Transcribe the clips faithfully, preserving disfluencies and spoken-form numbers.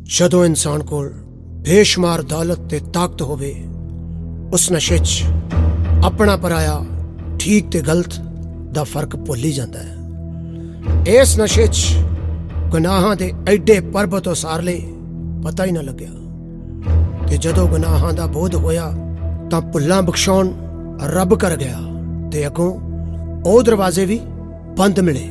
ਜਦੋਂ ਇਨਸਾਨ ਕੋਲ ਬੇਸ਼ੁਮਾਰ ਦੌਲਤ ਤੇ ਤਾਕਤ ਹੋਵੇ, ਉਸ ਨਸ਼ੇ 'ਚ ਆਪਣਾ ਪਰਾਇਆ, ਠੀਕ ਤੇ ਗਲਤ ਦਾ ਫਰਕ ਭੁੱਲ ਹੀ ਜਾਂਦਾ ਹੈ। ਇਸ ਨਸ਼ੇ 'ਚ ਗੁਨਾਹਾਂ ਦੇ ਐਡੇ ਪਰਬਤ ਉਸਾਰ ਲਏ, ਪਤਾ ਹੀ ਨਾ ਲੱਗਿਆ। ਤੇ ਜਦੋਂ ਗੁਨਾਹਾਂ ਦਾ ਬੋਧ ਹੋਇਆ ਤਾਂ ਭੁੱਲਾਂ ਬਖਸ਼ਾਉਣ ਰੱਬ ਕਰ ਗਿਆ, ਤੇ ਅੱਗੋਂ ਉਹ ਦਰਵਾਜ਼ੇ ਵੀ ਬੰਦ ਮਿਲੇ।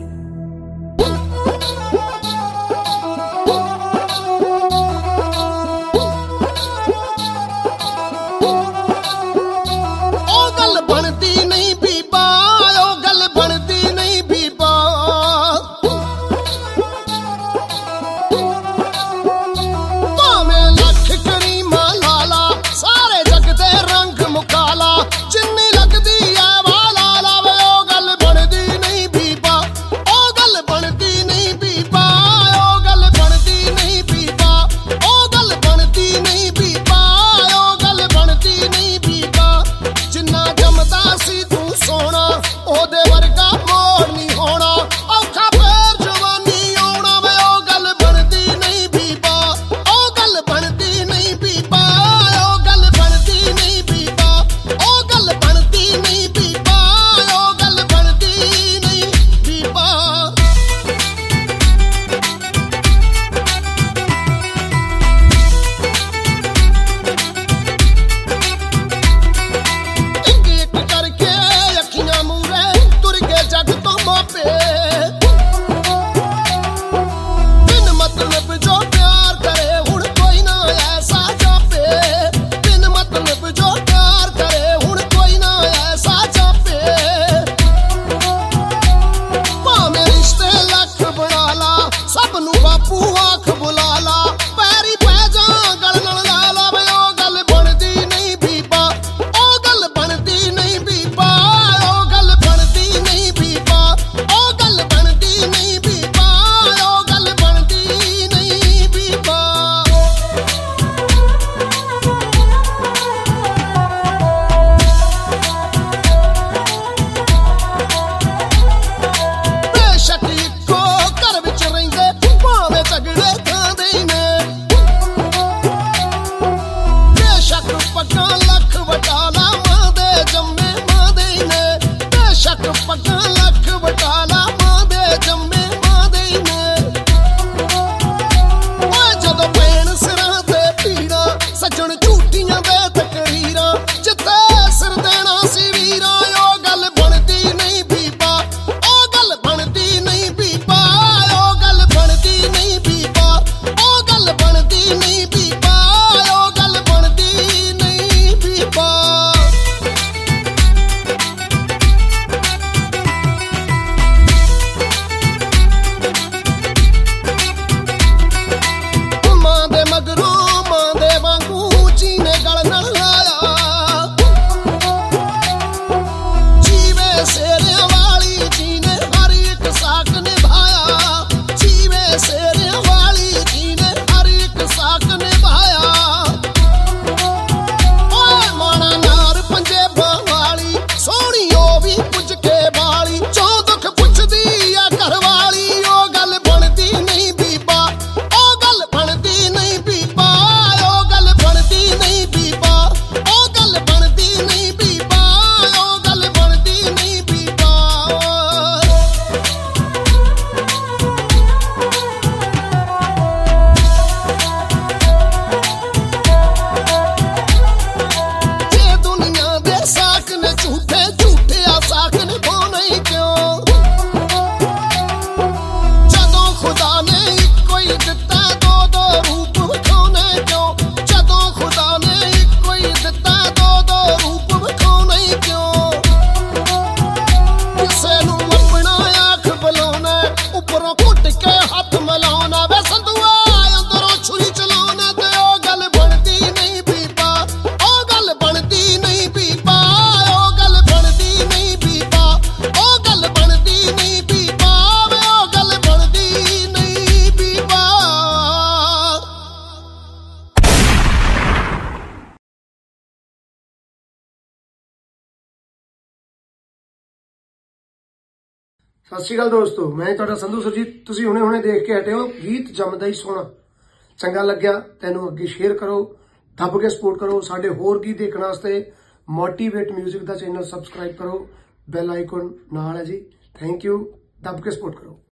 ਸਤਿ ਸ਼੍ਰੀ ਅਕਾਲ ਦੋਸਤੋ, ਮੈਂ ਤੁਹਾਡਾ ਸੰਧੂ ਸੁਰਜੀਤ। ਤੁਸੀਂ ਹੁਣੇ ਹੁਣੇ ਦੇਖ ਕੇ ਹਟੇ ਹੋ ਗੀਤ ਜੰਮਦਾ ਹੀ ਸੋਹਣਾ। ਚੰਗਾ ਲੱਗਿਆ ਤੈਨੂੰ ਅੱਗੇ ਸ਼ੇਅਰ ਕਰੋ, ਦੱਬ ਕੇ ਸਪੋਰਟ ਕਰੋ। ਸਾਡੇ ਹੋਰ ਕੀ ਦੇਖਣ ਵਾਸਤੇ ਮੋਟੀਵੇਟ ਮਿਊਜ਼ਿਕ ਦਾ ਚੈਨਲ ਸਬਸਕ੍ਰਾਈਬ ਕਰੋ, ਬੈਲ ਆਈਕਨ ਨਾਲ ਹੈ ਜੀ। ਥੈਂਕ ਯੂ, ਦੱਬ ਕੇ ਸਪੋਰਟ ਕਰੋ।